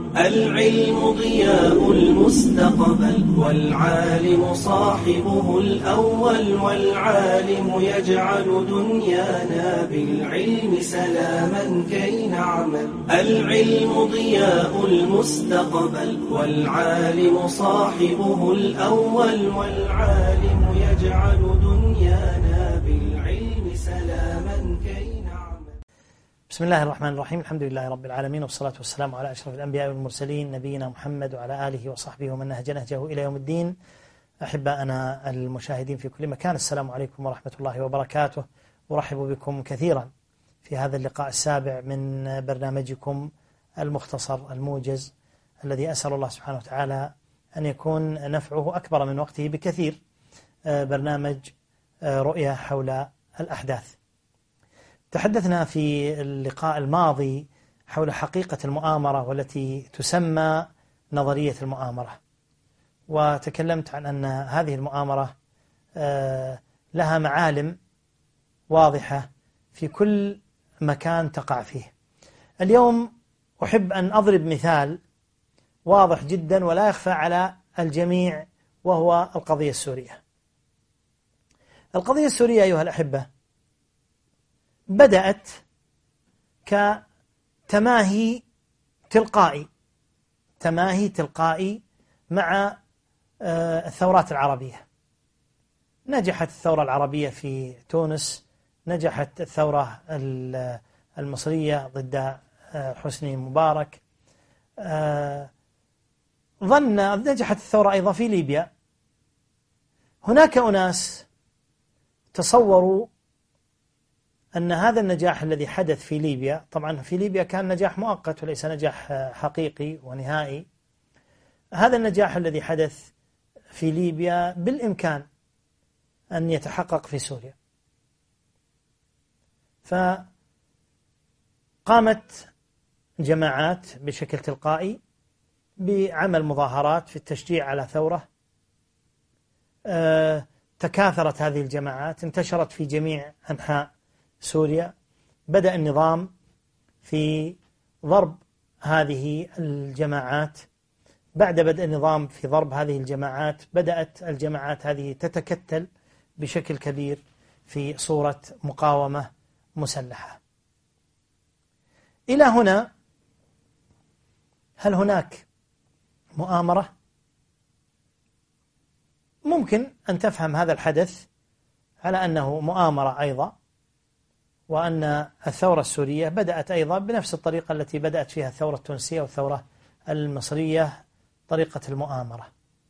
العلم ضياء المستقبل، والعالم صاحبه الأول، والعالم يجعل دنيانا بالعلم سلاما كي نعمل. العلم ضياء المستقبل، والعالم صاحبه الأول، والعالم يجعل دنيانا بالعلم سلاما كي نعمل. بسم الله الرحمن الرحيم. الحمد لله رب العالمين، والصلاة والسلام على أشرف الأنبياء والمرسلين، نبينا محمد وعلى آله وصحبه ومن نهج نهجه إلى يوم الدين. أحباءنا المشاهدين في كل مكان، السلام عليكم ورحمة الله وبركاته. أرحب بكم كثيرا في هذا اللقاء السابع من برنامجكم المختصر الموجز، الذي أسأل الله سبحانه وتعالى أن يكون نفعه أكبر من وقته بكثير، برنامج رؤية حول الأحداث. تحدثنا في اللقاء الماضي حول حقيقة المؤامرة والتي تسمى نظرية المؤامرة، وتكلمت عن أن هذه المؤامرة لها معالم واضحة في كل مكان تقع فيه. اليوم أحب أن أضرب مثال واضح جدا ولا يخفى على الجميع، وهو القضية السورية. القضية السورية أيها الأحبة بدأت كتماهي تلقائي مع الثورات العربية. نجحت الثورة العربية في تونس، نجحت الثورة المصرية ضد حسني مبارك، نجحت الثورة أيضا في ليبيا. هناك أناس تصوروا أن هذا النجاح الذي حدث في ليبيا، طبعا في ليبيا كان نجاح مؤقت وليس نجاح حقيقي ونهائي، هذا النجاح الذي حدث في ليبيا بالإمكان أن يتحقق في سوريا. فقامت جماعات بشكل تلقائي بعمل مظاهرات في التشجيع على ثورة، تكاثرت هذه الجماعات، انتشرت في جميع أنحاء سوريا. بدأ النظام في ضرب هذه الجماعات. بعد بدء النظام في ضرب هذه الجماعات، بدأت الجماعات هذه تتكتل بشكل كبير في صورة مقاومة مسلحة. إلى هنا هل هناك مؤامرة؟ ممكن أن تفهم هذا الحدث على أنه مؤامرة أيضا، وأن الثورة السورية بدأت أيضا بنفس الطريقة التي بدأت فيها الثورة التونسية والثورة المصرية، طريقة المؤامرة.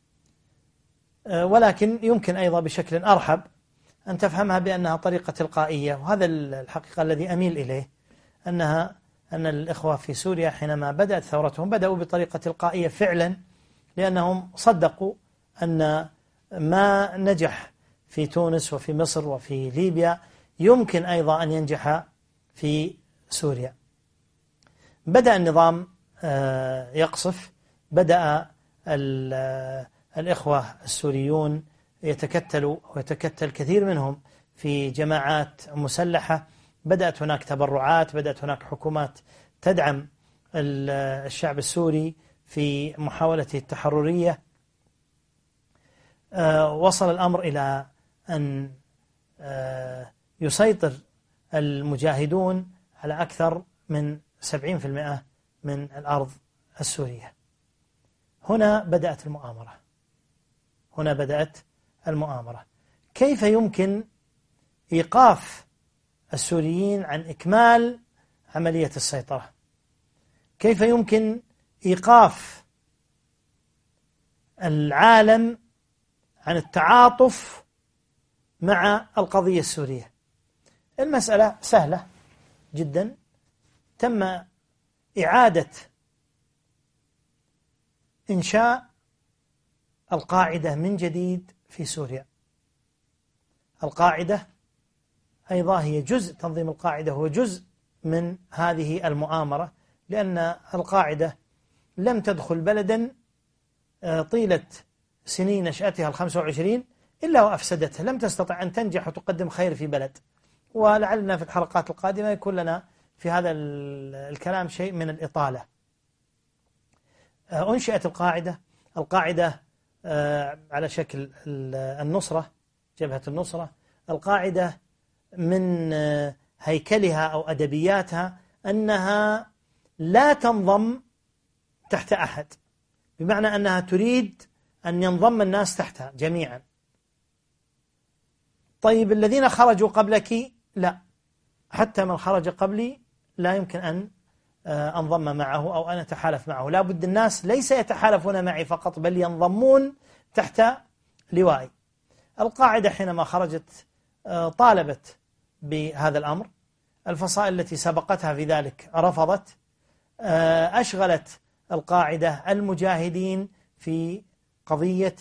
ولكن يمكن أيضا بشكل أرحب أن تفهمها بأنها طريقة تلقائية، وهذا الحقيقة الذي أميل إليه، أن الإخوة في سوريا حينما بدأت ثورتهم بدأوا بطريقة تلقائية فعلا، لأنهم صدقوا أن ما نجح في تونس وفي مصر وفي ليبيا يمكن أيضا أن ينجح في سوريا. بدأ النظام يقصف، بدأ الإخوة السوريون يتكتلوا ويتكتل كثير منهم في جماعات مسلحة، بدأت هناك تبرعات، بدأت هناك حكومات تدعم الشعب السوري في محاولته التحررية. وصل الأمر إلى أن يسيطر المجاهدون على أكثر من 70% من الأرض السورية. هنا بدأت المؤامرة. كيف يمكن إيقاف السوريين عن إكمال عملية السيطرة؟ كيف يمكن إيقاف العالم عن التعاطف مع القضية السورية؟ المسألة سهلة جدا. تم إعادة إنشاء القاعدة من جديد في سوريا. القاعدة أيضا هي جزء، تنظيم القاعدة هو جزء من هذه المؤامرة، لأن القاعدة لم تدخل بلدا طيلة سنين نشأتها 25 إلا وأفسدتها، لم تستطع أن تنجح وتقدم خير في بلد. ولعلنا في الحلقات القادمة يكون لنا في هذا الكلام شيء من الإطالة. أنشئت القاعدة على شكل النصرة، جبهة النصرة. القاعدة من هيكلها أو أدبياتها أنها لا تنضم تحت أحد، بمعنى أنها تريد أن ينضم الناس تحتها جميعا. طيب الذين خرجوا قبلك لا، حتى من خرج قبلي لا يمكن أن أنضم معه أو أن أتحالف معه، لا بد الناس ليس يتحالفون معي فقط بل ينضمون تحت لوائي. القاعدة حينما خرجت طالبت بهذا الأمر، الفصائل التي سبقتها في ذلك رفضت. أشغلت القاعدة المجاهدين في قضية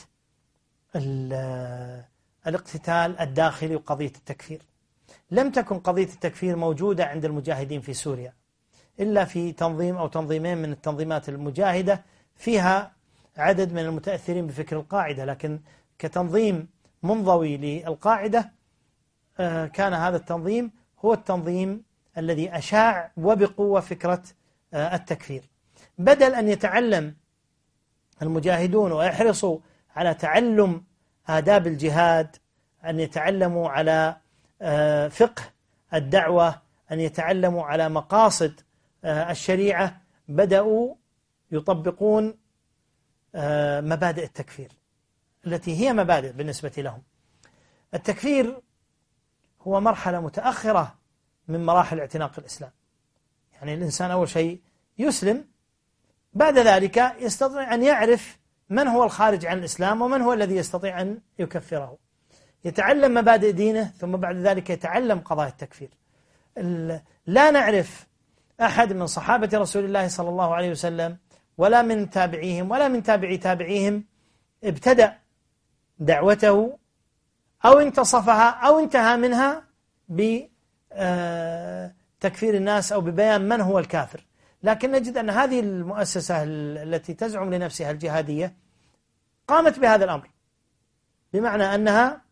الاقتتال الداخلي وقضية التكفير. لم تكن قضية التكفير موجودة عند المجاهدين في سوريا إلا في تنظيم أو تنظيمين من التنظيمات المجاهدة فيها عدد من المتأثرين بفكر القاعدة، لكن كتنظيم منضوي للقاعدة كان هذا التنظيم هو التنظيم الذي أشاع وبقوة فكرة التكفير. بدل أن يتعلم المجاهدون ويحرصوا على تعلم آداب الجهاد، أن يتعلموا على فقه الدعوة، أن يتعلموا على مقاصد الشريعة، بدأوا يطبقون مبادئ التكفير التي هي مبادئ بالنسبة لهم. التكفير هو مرحلة متأخرة من مراحل اعتناق الإسلام. يعني الإنسان أول شيء يسلم، بعد ذلك يستطيع أن يعرف من هو الخارج عن الإسلام ومن هو الذي يستطيع أن يكفره. يتعلم مبادئ دينه ثم بعد ذلك يتعلم قضايا التكفير. لا نعرف أحد من صحابة رسول الله صلى الله عليه وسلم ولا من تابعيهم ولا من تابعي تابعيهم ابتدأ دعوته أو انتصفها أو انتهى منها بتكفير الناس أو ببيان من هو الكافر. لكن نجد أن هذه المؤسسة التي تزعم لنفسها الجهادية قامت بهذا الأمر، بمعنى أنها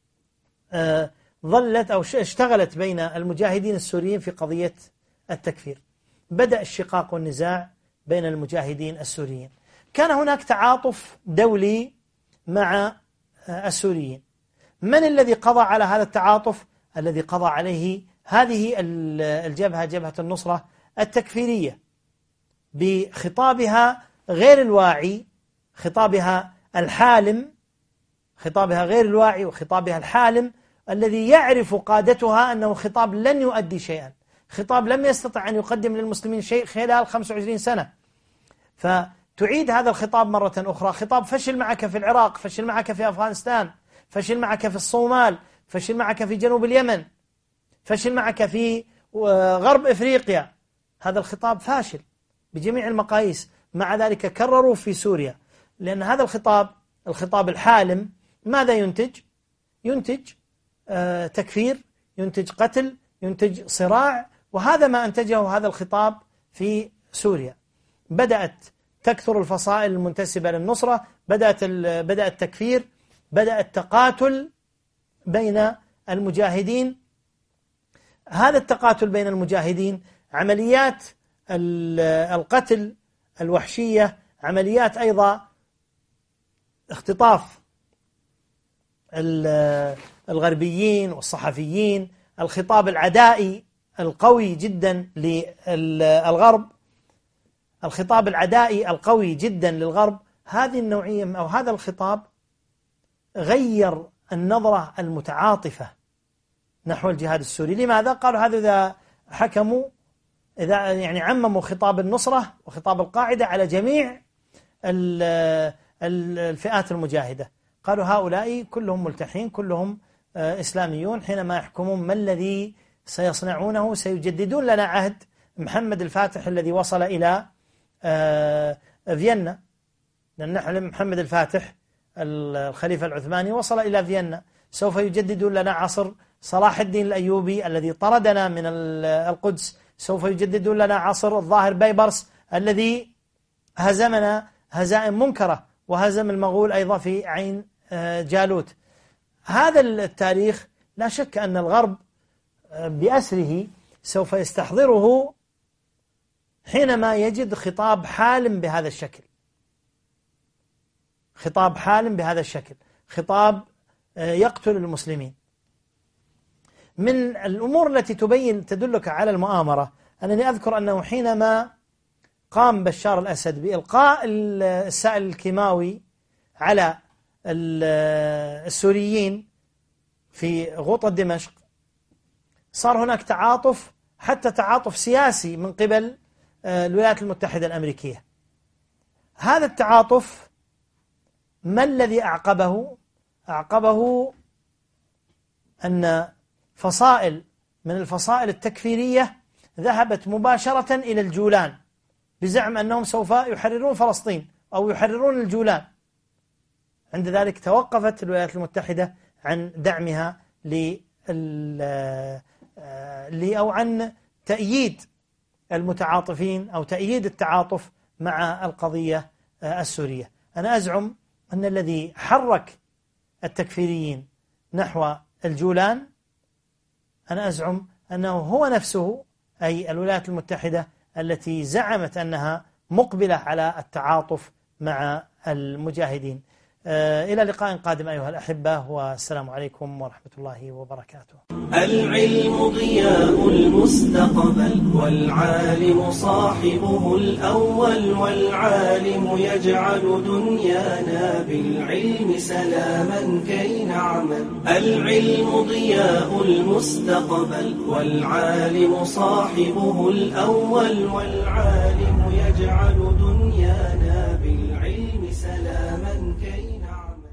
ظلت أو اشتغلت بين المجاهدين السوريين في قضية التكفير. بدأ الشقاق والنزاع بين المجاهدين السوريين. كان هناك تعاطف دولي مع السوريين. من الذي قضى على هذا التعاطف؟ الذي قضى عليه هذه الجبهة، جبهة النصرة التكفيرية، بخطابها غير الواعي، خطابها الحالم، خطابها غير الواعي وخطابها الحالم الذي يعرف قادتها أنه خطاب لن يؤدي شيئا، خطاب لم يستطع أن يقدم للمسلمين شيء خلال 25 سنة. فتعيد هذا الخطاب مرة أخرى، خطاب فشل معك في العراق، فشل معك في أفغانستان، فشل معك في الصومال، فشل معك في جنوب اليمن، فشل معك في غرب إفريقيا. هذا الخطاب فاشل بجميع المقاييس. مع ذلك كرروا في سوريا، لأن هذا الخطاب الحالم ماذا ينتج؟ ينتج تكفير، ينتج قتل، ينتج صراع، وهذا ما أنتجه هذا الخطاب في سوريا. بدأت تكثر الفصائل المنتسبة للنصرة، بدأ التكفير، بدأ التقاتل بين المجاهدين. هذا التقاتل بين المجاهدين، عمليات القتل الوحشية، عمليات أيضا اختطاف الغربيين والصحفيين، الخطاب العدائي القوي جدا للغرب، الخطاب العدائي القوي جدا للغرب. هذه النوعية أو هذا الخطاب غير النظرة المتعاطفة نحو الجهاد السوري. لماذا؟ قالوا هذا إذا حكموا، إذا يعني عمموا خطاب النصرة وخطاب القاعدة على جميع الفئات المجاهدة، قالوا هؤلاء كلهم ملتحين، كلهم إسلاميون، حينما يحكمون ما الذي سيصنعونه؟ سيجددون لنا عهد محمد الفاتح الذي وصل إلى فيينا، لأن نحن محمد الفاتح الخليفة العثماني وصل إلى فيينا. سوف يجددون لنا عصر صلاح الدين الأيوبي الذي طردنا من القدس، سوف يجددون لنا عصر الظاهر بيبرس الذي هزمنا هزائم منكرة وهزم المغول أيضا في عين جالوت. هذا التاريخ لا شك أن الغرب بأسره سوف يستحضره حينما يجد خطاب حالم بهذا الشكل. خطاب حال بهذا الشكل، خطاب يقتل المسلمين. من الأمور التي تدلك على المؤامرة أنني أذكر أنه حينما قام بشار الأسد بإلقاء السائل الكيماوي على السوريين في غوطة دمشق، صار هناك تعاطف، حتى تعاطف سياسي من قبل الولايات المتحدة الأمريكية. هذا التعاطف ما الذي أعقبه؟ أعقبه أن فصائل من الفصائل التكفيرية ذهبت مباشرة إلى الجولان بزعم أنهم سوف يحررون فلسطين أو يحررون الجولان. عند ذلك توقفت الولايات المتحدة عن دعمها أو عن تأييد المتعاطفين أو تأييد التعاطف مع القضية السورية. أنا أزعم أن الذي حرك التكفيريين نحو الجولان، أنا أزعم أنه هو نفسه، أي الولايات المتحدة التي زعمت أنها مقبلة على التعاطف مع المجاهدين. إلى لقاء قادم أيها الأحبة، والسلام عليكم ورحمة الله وبركاته. العلم ضياء المستقبل، والعالم صاحبه الأول، والعالم يجعل دنيانا بالعلم سلاما كي نعمل. العلم ضياء المستقبل، والعالم صاحبه الأول، والعالم يجعل دنيانا بالعلم سلاما